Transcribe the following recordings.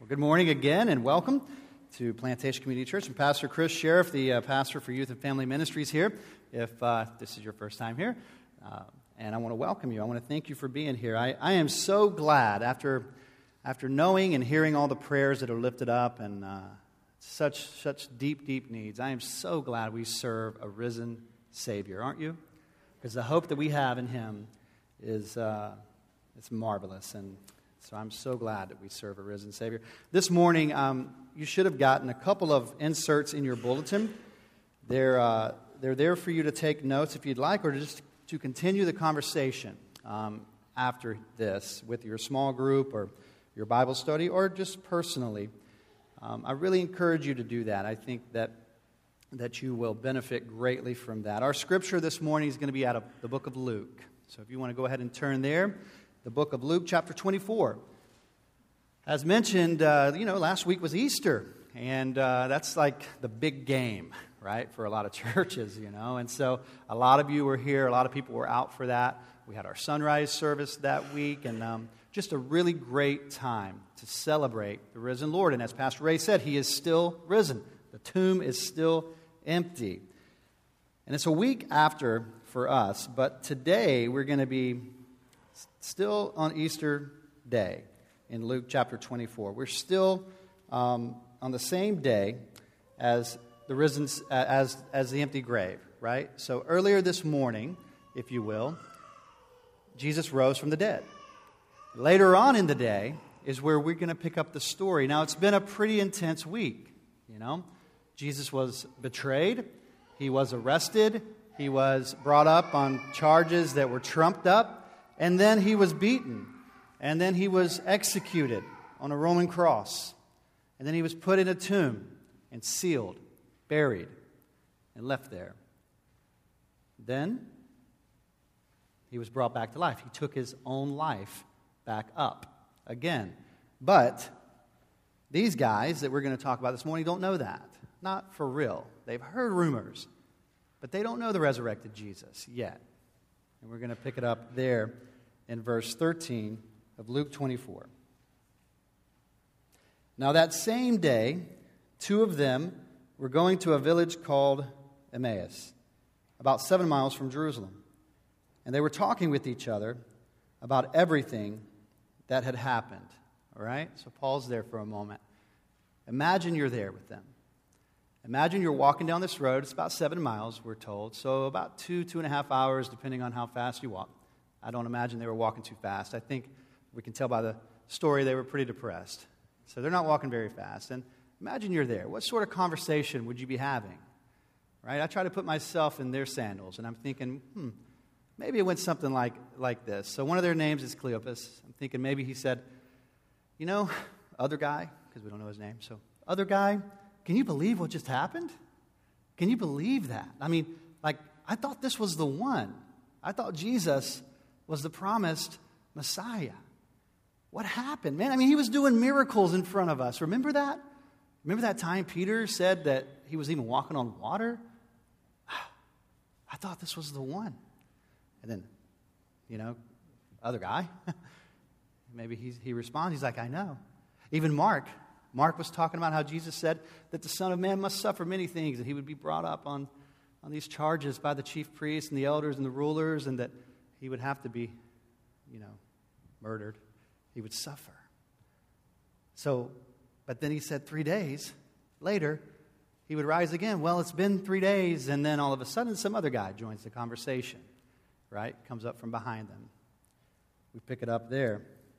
Well, good morning again, and welcome to Plantation Community Church. I'm Pastor Chris Sheriff, the pastor for Youth and Family Ministries here, if this is your first time here. And I want to welcome you. I want to thank you for being here. I am so glad, after knowing and hearing all the prayers that are lifted up and such deep needs, I am so glad we serve a risen Savior, aren't you? Because the hope that we have in Him is it's marvelous, and so I'm so glad that we serve a risen Savior. This morning, you should have gotten a couple of inserts in your bulletin. They're there for you to take notes if you'd like, or just to continue the conversation after this with your small group or your Bible study, or just personally. I really encourage you to do that. I think that you will benefit greatly from that. Our scripture this morning is going to be out of the book of Luke. So if you want to go ahead and turn there, the book of Luke, chapter 24. As mentioned, last week was Easter, and that's like the big game, right, for a lot of churches, And so a lot of you were here. A lot of people were out for that. We had our sunrise service that week, and just a really great time to celebrate the risen Lord. And as Pastor Ray said, He is still risen. The tomb is still empty. And it's a week after for us, but today we're going to be still on Easter Day in Luke chapter 24. We're still on the same day as the risen, as the empty grave, right? So earlier this morning, if you will, Jesus rose from the dead. Later on in the day is where we're going to pick up the story. Now, it's been a pretty intense week, Jesus was betrayed. He was arrested. He was brought up on charges that were trumped up. And then he was beaten. And then he was executed on a Roman cross. And then he was put in a tomb and sealed, buried, and left there. Then he was brought back to life. He took his own life back up again. But these guys that we're going to talk about this morning don't know that. Not for real. They've heard rumors, but they don't know the resurrected Jesus yet. And we're going to pick it up there in verse 13 of Luke 24. Now that same day, two of them were going to a village called Emmaus, about 7 miles from Jerusalem. And they were talking with each other about everything that had happened. All right? So pause there for a moment. Imagine you're there with them. Imagine you're walking down this road. It's about 7 miles, we're told. So about 2.5 hours, depending on how fast you walk. I don't imagine they were walking too fast. I think we can tell by the story they were pretty depressed. So they're not walking very fast. And imagine you're there. What sort of conversation would you be having? Right? I try to put myself in their sandals, and I'm thinking, maybe it went something like this. So one of their names is Cleopas. I'm thinking maybe he said, other guy, because we don't know his name. So, other guy, can you believe what just happened? Can you believe that? I mean, I thought this was the one. I thought Jesus was the promised Messiah. What happened, man? I mean, he was doing miracles in front of us. Remember that? Remember that time Peter said that he was even walking on water? I thought this was the one. And then, other guy, maybe he responds. He's like, I know. Even Mark was talking about how Jesus said that the Son of Man must suffer many things, that he would be brought up on these charges by the chief priests and the elders and the rulers, and that he would have to be, murdered. He would suffer. So, but then he said 3 days later, he would rise again. Well, it's been 3 days, and then all of a sudden some other guy joins the conversation, right? Comes up from behind them. We pick it up there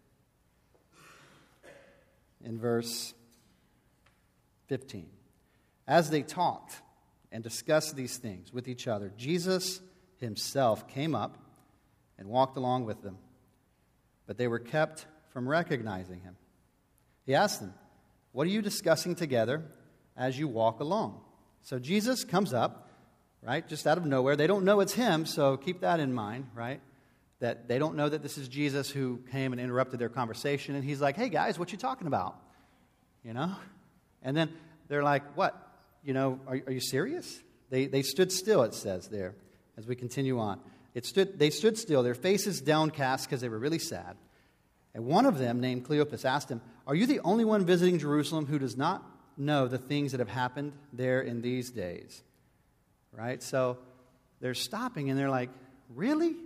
in verse 15. As they talked and discussed these things with each other, Jesus himself came up and walked along with them, but they were kept from recognizing him. He asked them, "What are you discussing together as you walk along?" So Jesus comes up, right, just out of nowhere. They don't know it's him, so keep that in mind, right? That they don't know that this is Jesus who came and interrupted their conversation. And he's like, "Hey, guys, what you talking about?" And then they're like, "What? Are you serious?" They stood still, it says there, as we continue on. They stood still, their faces downcast because they were really sad. And one of them, named Cleopas, asked him, Are you the only one visiting Jerusalem who does not know the things that have happened there in these days? Right? So they're stopping and they're like, really?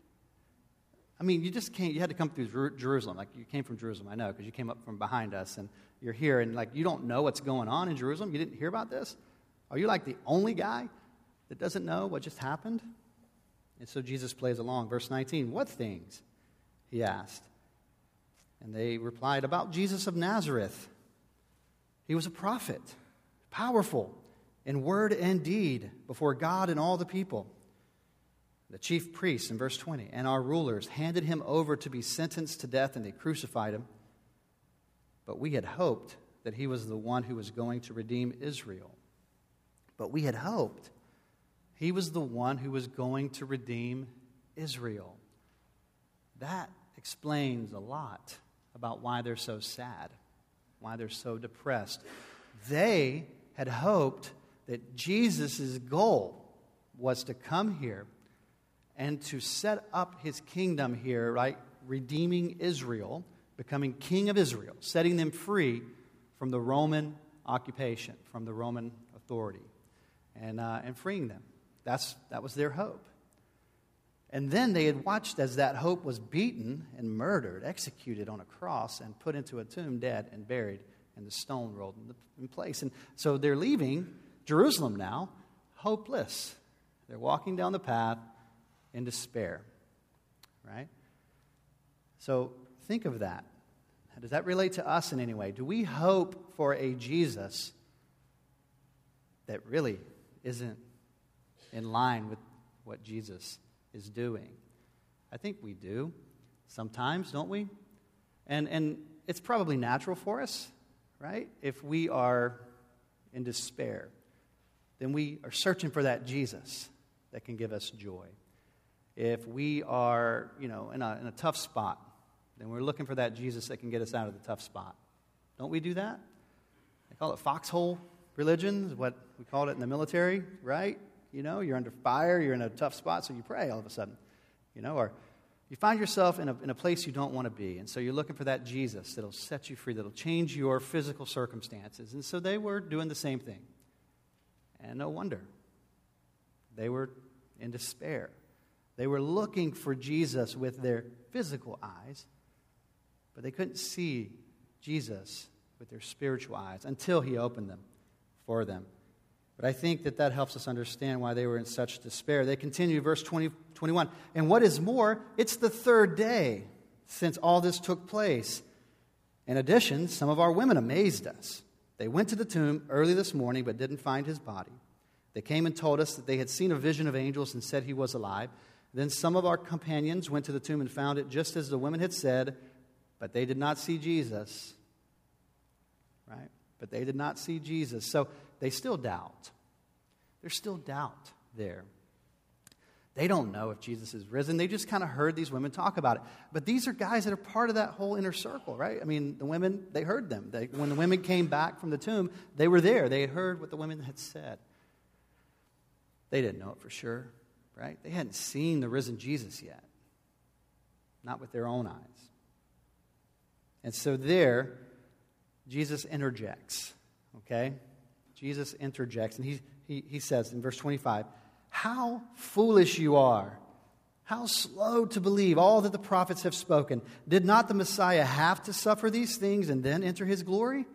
I mean, you just can't, you had to come through Jerusalem. Like, you came from Jerusalem, I know, because you came up from behind us, and you're here, and like, you don't know what's going on in Jerusalem? You didn't hear about this? Are you like the only guy that doesn't know what just happened? And so Jesus plays along. Verse 19, what things? He asked. And they replied, about Jesus of Nazareth. He was a prophet, powerful in word and deed before God and all the people. The chief priests, in verse 20, and our rulers handed him over to be sentenced to death, and they crucified him. But we had hoped that he was the one who was going to redeem Israel. But we had hoped he was the one who was going to redeem Israel. That explains a lot about why they're so sad, why they're so depressed. They had hoped that Jesus' goal was to come here and to set up his kingdom here, right? Redeeming Israel, becoming king of Israel, setting them free from the Roman occupation, from the Roman authority, and freeing them. That was their hope. And then they had watched as that hope was beaten and murdered, executed on a cross, and put into a tomb, dead and buried, and the stone rolled in place. And so they're leaving Jerusalem now, hopeless. They're walking down the path in despair, right? So think of that. Does that relate to us in any way? Do we hope for a Jesus that really isn't in line with what Jesus is doing? I think we do sometimes, don't we? And it's probably natural for us, right? If we are in despair, then we are searching for that Jesus that can give us joy. If we are, in a tough spot, then we're looking for that Jesus that can get us out of the tough spot. Don't we do that? They call it foxhole religion, is what we called it in the military, right? You're under fire, you're in a tough spot, so you pray all of a sudden. Or you find yourself in a place you don't want to be, and so you're looking for that Jesus that'll set you free, that'll change your physical circumstances. And so they were doing the same thing. And no wonder. They were in despair. They were looking for Jesus with their physical eyes, but they couldn't see Jesus with their spiritual eyes until he opened them for them. But I think that helps us understand why they were in such despair. They continue, verse 21. And what is more, it's the third day since all this took place. In addition, some of our women amazed us. They went to the tomb early this morning but didn't find his body. They came and told us that they had seen a vision of angels and said he was alive. Then some of our companions went to the tomb and found it just as the women had said, but they did not see Jesus. Right? But they did not see Jesus. So they still doubt. There's still doubt there. They don't know if Jesus is risen. They just kind of heard these women talk about it. But these are guys that are part of that whole inner circle, right? I mean, the women, they heard them. When the women came back from the tomb, they were there. They had heard what the women had said. They didn't know it for sure. Right? They hadn't seen the risen Jesus yet. Not with their own eyes. And so there, Jesus interjects. Okay? Jesus interjects. And he says in verse 25, how foolish you are. How slow to believe all that the prophets have spoken. Did not the Messiah have to suffer these things and then enter his glory?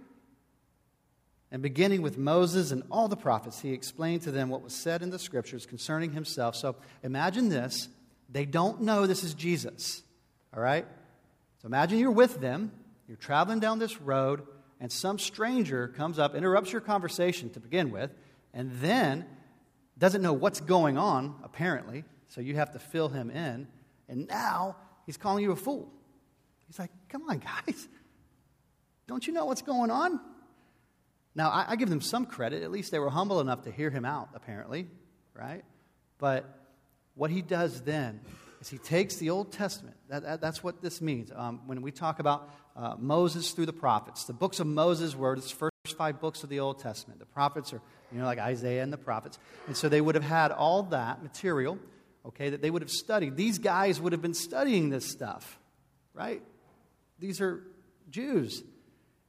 And beginning with Moses and all the prophets, he explained to them what was said in the Scriptures concerning himself. So imagine this. They don't know this is Jesus. All right? So imagine you're with them. You're traveling down this road, and some stranger comes up, interrupts your conversation to begin with, and then doesn't know what's going on, apparently. So you have to fill him in. And now he's calling you a fool. He's like, come on, guys. Don't you know what's going on? Now, I give them some credit. At least they were humble enough to hear him out, apparently, right? But what he does then is he takes the Old Testament. That's what this means. When we talk about Moses through the prophets, the books of Moses were the first 5 books of the Old Testament. The prophets are, like Isaiah and the prophets. And so they would have had all that material, okay, that they would have studied. These guys would have been studying this stuff, right? These are Jews.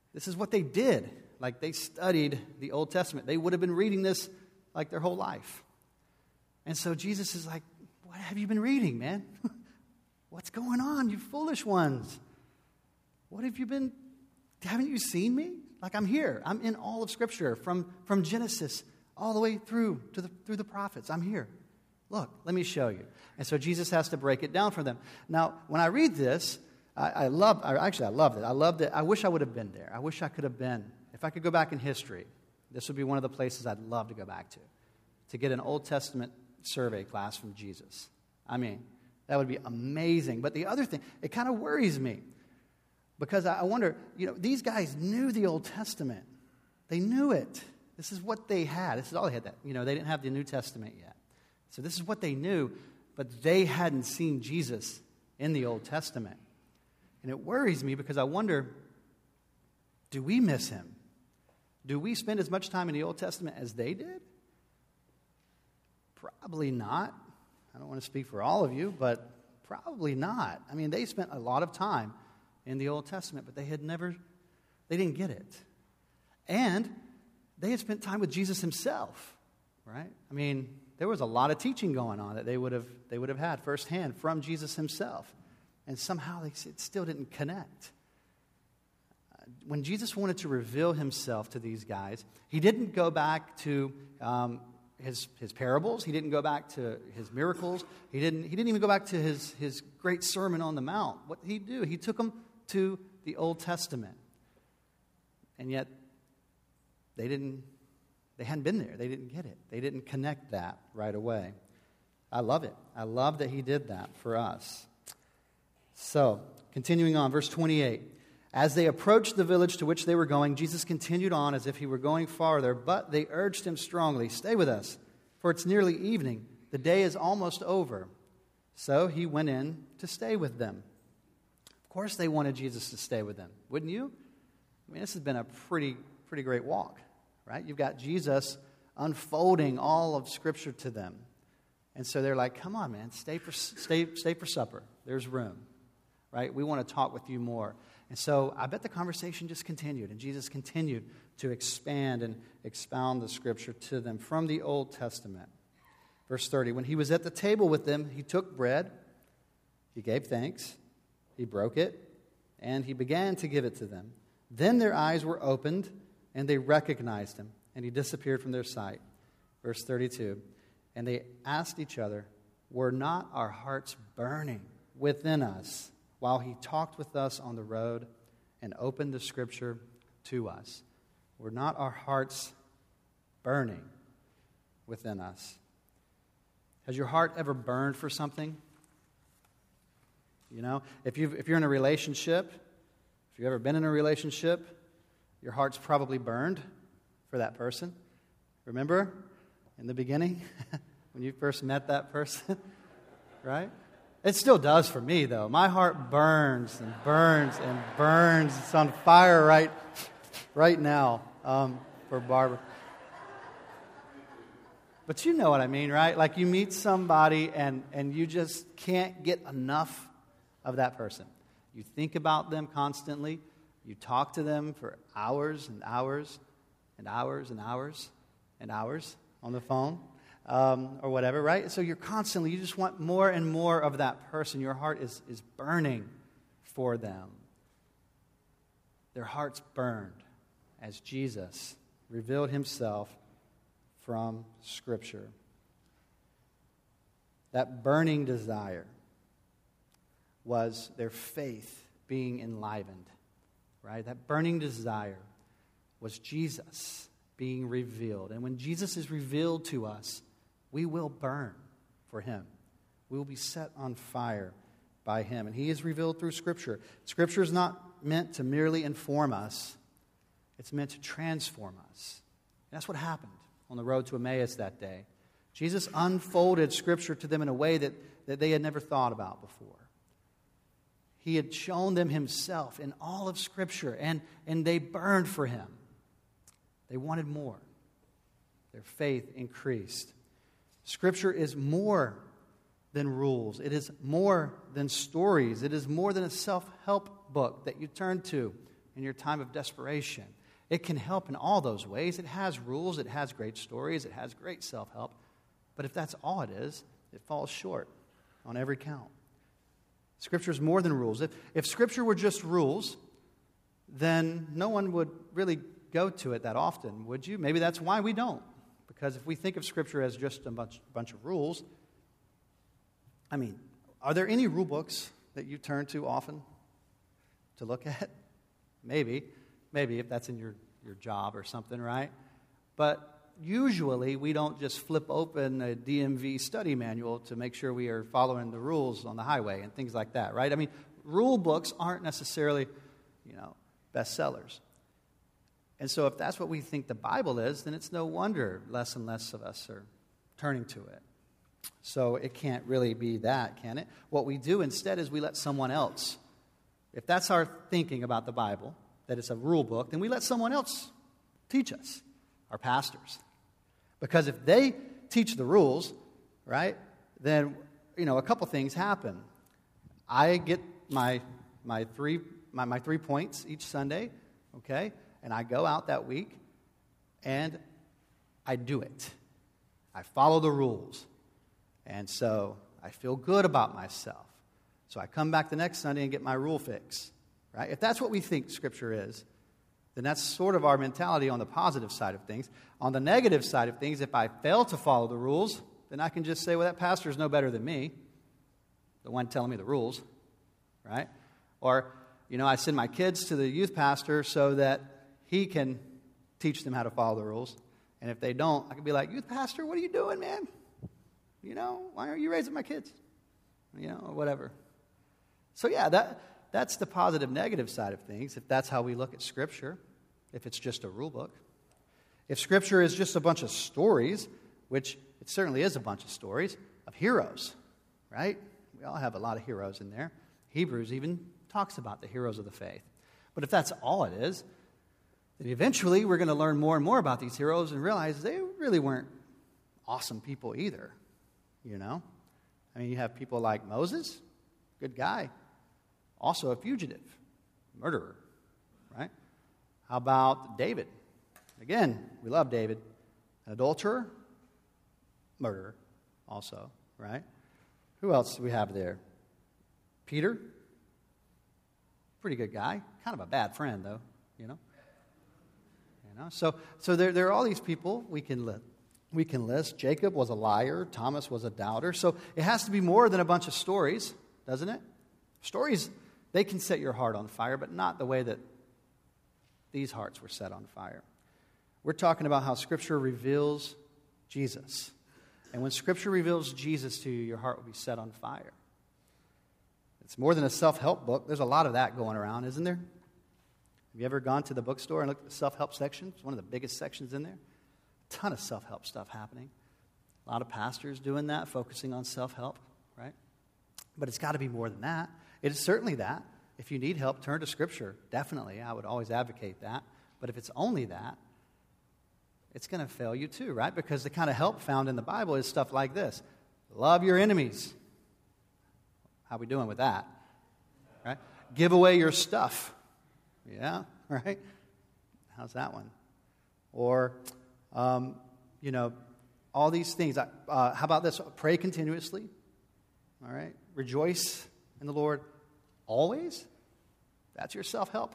This is what they did. Like, they studied the Old Testament. They would have been reading this like their whole life. And so Jesus is like, what have you been reading, man? What's going on, you foolish ones? What have you been, haven't you seen me? Like, I'm here. I'm in all of Scripture, from Genesis all the way through the prophets. I'm here. Look, let me show you. And so Jesus has to break it down for them. Now, when I read this, I loved it. I loved it. I wish I would have been there. I wish I could have been. If I could go back in history, this would be one of the places I'd love to go back to get an Old Testament survey class from Jesus. I mean, that would be amazing. But the other thing, it kind of worries me, because I wonder, these guys knew the Old Testament. They knew it. This is what they had. This is all they had. They didn't have the New Testament yet. So this is what they knew, but they hadn't seen Jesus in the Old Testament. And it worries me, because I wonder, do we miss him? Do we spend as much time in the Old Testament as they did? Probably not. I don't want to speak for all of you, but probably not. I mean, they spent a lot of time in the Old Testament, but they didn't get it. And they had spent time with Jesus himself, right? I mean, there was a lot of teaching going on that they would have had firsthand from Jesus himself. And somehow it still didn't connect. When Jesus wanted to reveal himself to these guys, he didn't go back to his parables. He didn't go back to his miracles. He didn't even go back to his great Sermon on the Mount. What did he do? He took them to the Old Testament. And yet, they hadn't been there. They didn't get it. They didn't connect that right away. I love it. I love that he did that for us. So, continuing on, verse 28. As they approached the village to which they were going, Jesus continued on as if he were going farther, but they urged him strongly, "Stay with us, for it's nearly evening. The day is almost over." So he went in to stay with them. Of course they wanted Jesus to stay with them, wouldn't you? I mean, this has been a pretty great walk, right? You've got Jesus unfolding all of Scripture to them. And so they're like, come on, man, stay for supper. There's room, right? We want to talk with you more. And so I bet the conversation just continued, and Jesus continued to expand and expound the Scripture to them from the Old Testament. Verse 30, when he was at the table with them, he took bread, he gave thanks, he broke it, and he began to give it to them. Then their eyes were opened, and they recognized him, and he disappeared from their sight. Verse 32, and they asked each other, were not our hearts burning within us while he talked with us on the road and opened the Scripture to us? Were not our hearts burning within us? Has your heart ever burned for something? If you're in a relationship, if you've ever been in a relationship, your heart's probably burned for that person. Remember in the beginning when you first met that person, right? It still does for me, though. My heart burns and burns and burns. It's on fire right now for Barbara. But you know what I mean, right? Like you meet somebody and you just can't get enough of that person. You think about them constantly. You talk to them for hours and hours and hours and hours and hours on the phone. Or whatever, right? So you just want more and more of that person. Your heart is burning for them. Their hearts burned as Jesus revealed himself from Scripture. That burning desire was their faith being enlivened, right? That burning desire was Jesus being revealed. And when Jesus is revealed to us, we will burn for him. We will be set on fire by him. And he is revealed through Scripture. Scripture is not meant to merely inform us. It's meant to transform us. And that's what happened on the road to Emmaus that day. Jesus unfolded Scripture to them in a way that they had never thought about before. He had shown them himself in all of Scripture, and they burned for him. They wanted more. Their faith increased. Scripture is more than rules. It is more than stories. It is more than a self-help book that you turn to in your time of desperation. It can help in all those ways. It has rules, it has great stories, it has great self-help. But if that's all it is, it falls short on every count. Scripture is more than rules. If Scripture were just rules, then no one would really go to it that often, would you? Maybe that's why we don't. Because if we think of Scripture as just a bunch of rules, I mean, are there any rule books that you turn to often to look at? Maybe if that's in your job or something, right? But usually we don't just flip open a DMV study manual to make sure we are following the rules on the highway and things like that, right? I mean, rule books aren't necessarily, bestsellers. And so if that's what we think the Bible is, then it's no wonder less and less of us are turning to it. So it can't really be that, can it? What we do instead is we let someone else, if that's our thinking about the Bible, that it's a rule book, then we let someone else teach us, our pastors. Because if they teach the rules, right, then, a couple things happen. I get my 3 points each Sunday, okay, and I go out that week and I do it. I follow the rules. And so I feel good about myself. So I come back the next Sunday and get my rule fix, right? If that's what we think Scripture is, then that's sort of our mentality on the positive side of things. On the negative side of things, if I fail to follow the rules, then I can just say, well, that pastor is no better than me, the one telling me the rules, right? Or, I send my kids to the youth pastor so that he can teach them how to follow the rules. And if they don't, I can be like, youth pastor, what are you doing, man? Why aren't you raising my kids? Or whatever. So yeah, that's the positive, negative side of things, if that's how we look at Scripture, if it's just a rule book. If Scripture is just a bunch of stories, which it certainly is a bunch of stories, of heroes, right? We all have a lot of heroes in there. Hebrews even talks about the heroes of the faith. But if that's all it is, then eventually we're going to learn more and more about these heroes and realize they really weren't awesome people either. You have people like Moses, good guy, also a fugitive, murderer, right? How about David? Again, we love David. An adulterer, murderer also, right? Who else do we have there? Peter, pretty good guy, kind of a bad friend though, So there are all these people we can list. Jacob was a liar. Thomas was a doubter. So it has to be more than a bunch of stories, doesn't it? Stories, they can set your heart on fire, but not the way that these hearts were set on fire. We're talking about how Scripture reveals Jesus. And when Scripture reveals Jesus to you, your heart will be set on fire. It's more than a self-help book. There's a lot of that going around, isn't there? Have you ever gone to the bookstore and looked at the self-help section? It's one of the biggest sections in there. A ton of self-help stuff happening. A lot of pastors doing that, focusing on self-help, right? But it's got to be more than that. It is certainly that. If you need help, turn to Scripture. Definitely, I would always advocate that. But if it's only that, it's going to fail you too, right? Because the kind of help found in the Bible is stuff like this. Love your enemies. How are we doing with that? Right? Give away your stuff. Yeah, right? How's that one? Or, all these things. How about this? Pray continuously. All right? Rejoice in the Lord always. That's your self-help.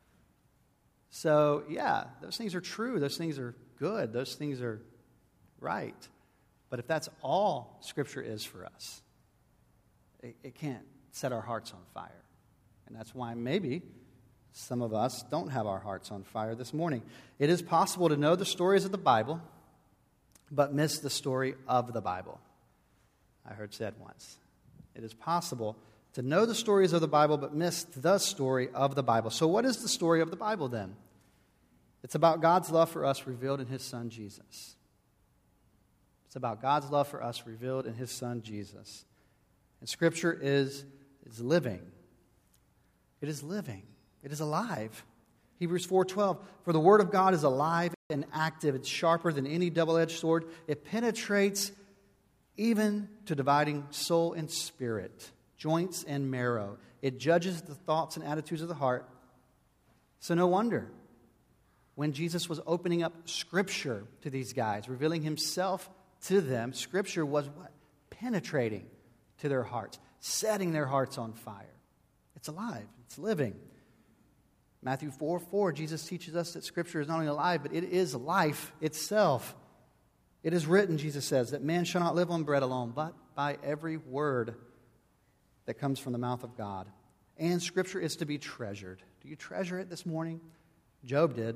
So, yeah, those things are true. Those things are good. Those things are right. But if that's all Scripture is for us, it can't set our hearts on fire. And that's why maybe some of us don't have our hearts on fire this morning. It is possible to know the stories of the Bible, but miss the story of the Bible. I heard said once. It is possible to know the stories of the Bible, but miss the story of the Bible. So what is the story of the Bible then? It's about God's love for us revealed in His Son, Jesus. It's about God's love for us revealed in His Son, Jesus. And Scripture is living. It is living. It is alive. Hebrews 4:12, for the Word of God is alive and active. It's sharper than any double-edged sword. It penetrates even to dividing soul and spirit, joints and marrow. It judges the thoughts and attitudes of the heart. So no wonder when Jesus was opening up Scripture to these guys, revealing himself to them, Scripture was what? Penetrating to their hearts, setting their hearts on fire. It's alive. It's living. Matthew 4:4, Jesus teaches us that Scripture is not only alive, but it is life itself. It is written, Jesus says, that man shall not live on bread alone, but by every word that comes from the mouth of God. And Scripture is to be treasured. Do you treasure it this morning? Job did.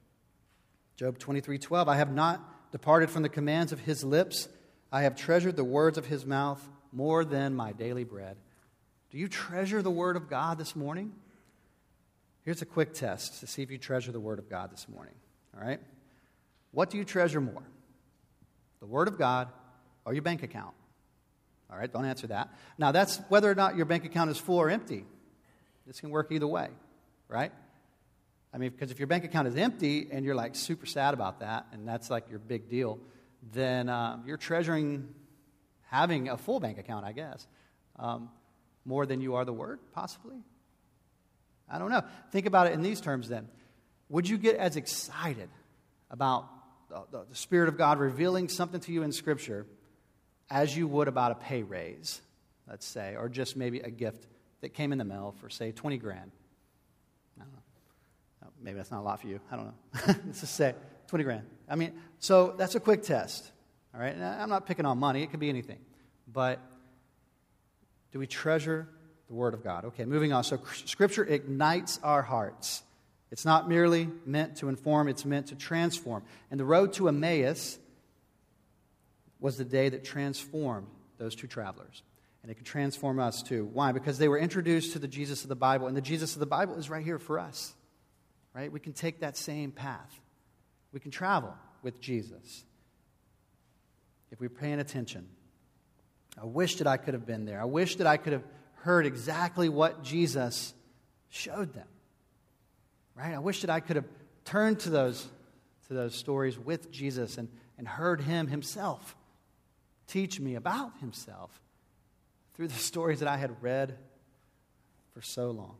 Job 23:12, I have not departed from the commands of his lips. I have treasured the words of his mouth more than my daily bread. Do you treasure the Word of God this morning? Here's a quick test to see if you treasure the Word of God this morning. All right? What do you treasure more? The Word of God or your bank account? All right, don't answer that. Now, that's whether or not your bank account is full or empty. This can work either way, right? I mean, because if your bank account is empty and you're like super sad about that, and that's like your big deal, then you're treasuring having a full bank account, I guess, more than you are the Word, possibly. I don't know. Think about it in these terms then. Would you get as excited about the Spirit of God revealing something to you in Scripture as you would about a pay raise, let's say, or just maybe a gift that came in the mail for, say, 20 grand? I don't know. Maybe that's not a lot for you. I don't know. Let's just say 20 grand. I mean, so that's a quick test, all right? And I'm not picking on money. It could be anything. But do we treasure the Word of God? Okay, moving on. So Scripture ignites our hearts. It's not merely meant to inform, it's meant to transform. And the road to Emmaus was the day that transformed those two travelers. And it could transform us too. Why? Because they were introduced to the Jesus of the Bible, and the Jesus of the Bible is right here for us. Right? We can take that same path. We can travel with Jesus if we're paying attention. I wish that I could have been there. I wish that I could have heard exactly what Jesus showed them. Right? I wish that I could have turned to those stories with Jesus and heard him himself teach me about himself through the stories that I had read for so long.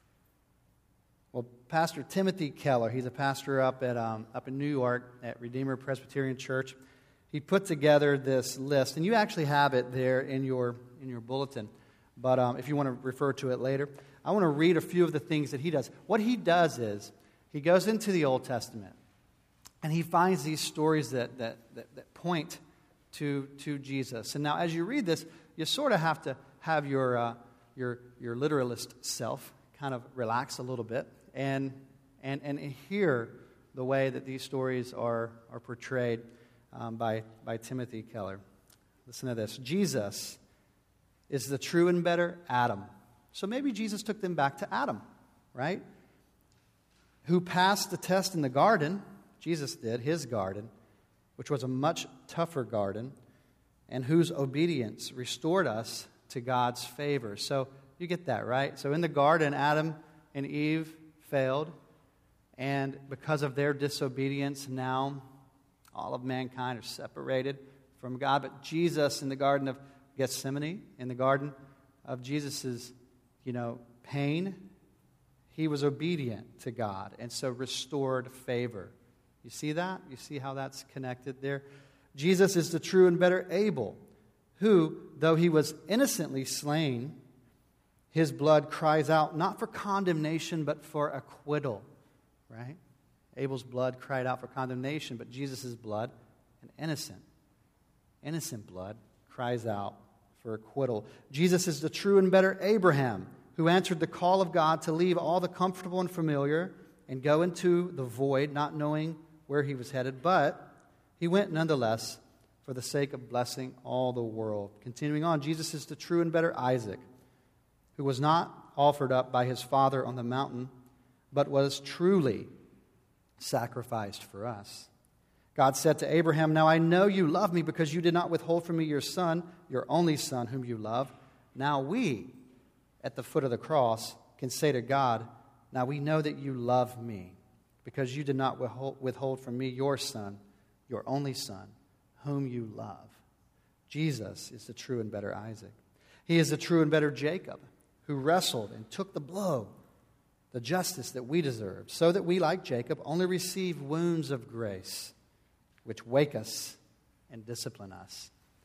Well, Pastor Timothy Keller, he's a pastor up in New York at Redeemer Presbyterian Church. He put together this list, and you actually have it there in your bulletin. But if you want to refer to it later, I want to read a few of the things that he does. What he does is he goes into the Old Testament, and he finds these stories that point to Jesus. And now, as you read this, you sort of have to have your literalist self kind of relax a little bit and hear the way that these stories are portrayed by Timothy Keller. Listen to this. Jesus is the true and better Adam. So maybe Jesus took them back to Adam, right? Who passed the test in the garden. Jesus did, his garden, which was a much tougher garden, and whose obedience restored us to God's favor. So you get that, right? So in the garden, Adam and Eve failed, and because of their disobedience, now all of mankind are separated from God. But Jesus in the Garden of Gethsemane, in the Garden of Jesus' pain, he was obedient to God, and so restored favor. You see that? You see how that's connected there? Jesus is the true and better Abel, who, though he was innocently slain, his blood cries out not for condemnation, but for acquittal. Right? Abel's blood cried out for condemnation, but Jesus' blood, an innocent blood, cries out for acquittal. Jesus is the true and better Abraham, who answered the call of God to leave all the comfortable and familiar and go into the void, not knowing where he was headed, but he went nonetheless for the sake of blessing all the world. Continuing on, Jesus is the true and better Isaac, who was not offered up by his father on the mountain, but was truly sacrificed for us. God said to Abraham, "Now I know you love me because you did not withhold from me your son, your only son whom you love. Now we, at the foot of the cross, can say to God, now we know that you love me because you did not withhold from me your son, your only son, whom you love." Jesus is the true and better Isaac. He is the true and better Jacob, who wrestled and took the blow the justice that we deserve, so that we, like Jacob, only receive wounds of grace, which wake us and discipline us.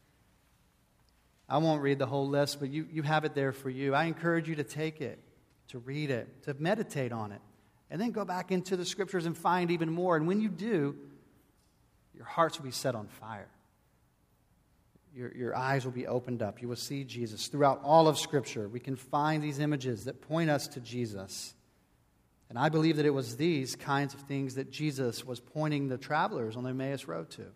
I won't read the whole list, but you have it there for you. I encourage you to take it, to read it, to meditate on it, and then go back into the Scriptures and find even more. And when you do, your hearts will be set on fire. Your eyes will be opened up. You will see Jesus. Throughout all of Scripture, we can find these images that point us to Jesus. And I believe that it was these kinds of things that Jesus was pointing the travelers on the Emmaus Road to.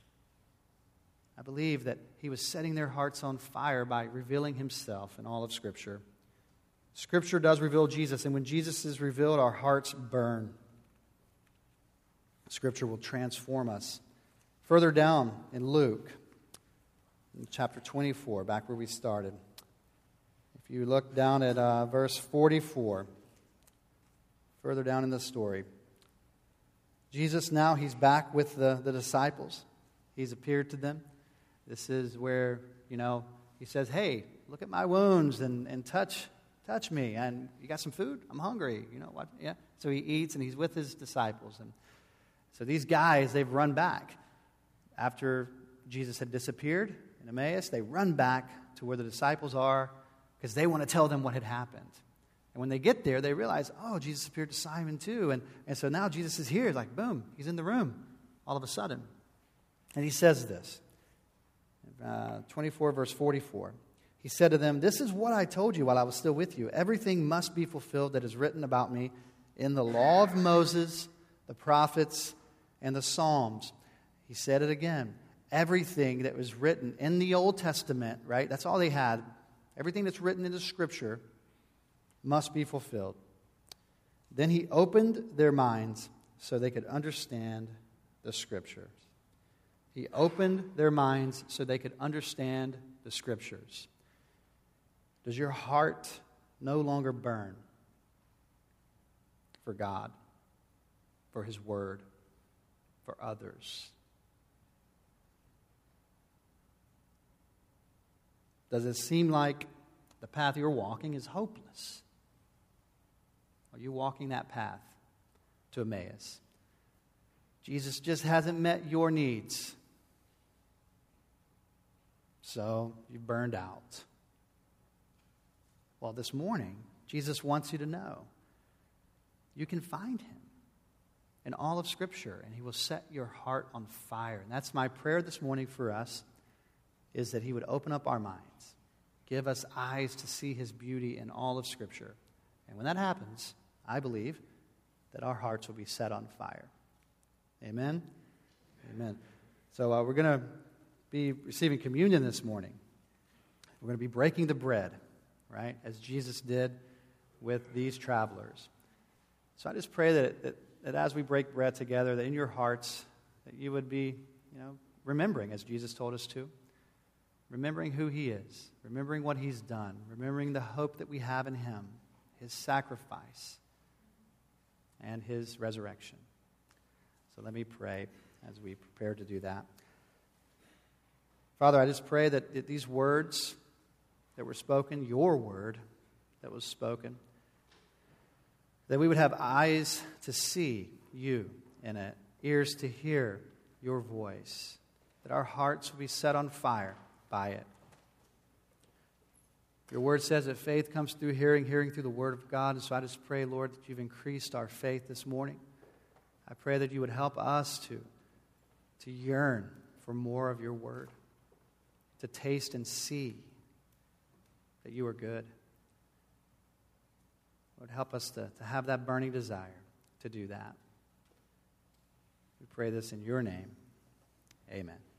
I believe that he was setting their hearts on fire by revealing himself in all of Scripture. Scripture does reveal Jesus, and when Jesus is revealed, our hearts burn. Scripture will transform us. Further down in Luke, in chapter 24, back where we started, if you look down at verse 44, further down in the story, Jesus now, he's back with the disciples. He's appeared to them. This is where, he says, hey, look at my wounds and touch me. And you got some food? I'm hungry. You know what? Yeah. So he eats and he's with his disciples. And so these guys, they've run back. After Jesus had disappeared in Emmaus, they run back to where the disciples are because they want to tell them what had happened. And when they get there, they realize, oh, Jesus appeared to Simon too. And so now Jesus is here. It's like, boom, he's in the room all of a sudden. And he says this, 24 verse 44. He said to them, this is what I told you while I was still with you. Everything must be fulfilled that is written about me in the law of Moses, the prophets, and the Psalms. He said it again. Everything that was written in the Old Testament, right? That's all they had. Everything that's written in the Scripture must be fulfilled. Then he opened their minds so they could understand the Scriptures. He opened their minds so they could understand the Scriptures. Does your heart no longer burn for God, for His Word, for others? Does it seem like the path you're walking is hopeless? Are you walking that path to Emmaus? Jesus just hasn't met your needs. So you've burned out. Well, this morning, Jesus wants you to know you can find Him in all of Scripture, and He will set your heart on fire. And that's my prayer this morning for us, is that He would open up our minds, give us eyes to see His beauty in all of Scripture. And when that happens, I believe that our hearts will be set on fire. Amen? Amen. So we're going to be receiving communion this morning. We're going to be breaking the bread, right, as Jesus did with these travelers. So I just pray that as we break bread together, that in your hearts, that you would be, remembering, as Jesus told us to, remembering who He is, remembering what He's done, remembering the hope that we have in Him, His sacrifice, and His resurrection. So let me pray as we prepare to do that. Father, I just pray that these words that were spoken, your word that was spoken, that we would have eyes to see you in it, ears to hear your voice, that our hearts will be set on fire by it. Your word says that faith comes through hearing, hearing through the word of God. And so I just pray, Lord, that you've increased our faith this morning. I pray that you would help us to yearn for more of your word, to taste and see that you are good. Lord, help us to have that burning desire to do that. We pray this in your name. Amen.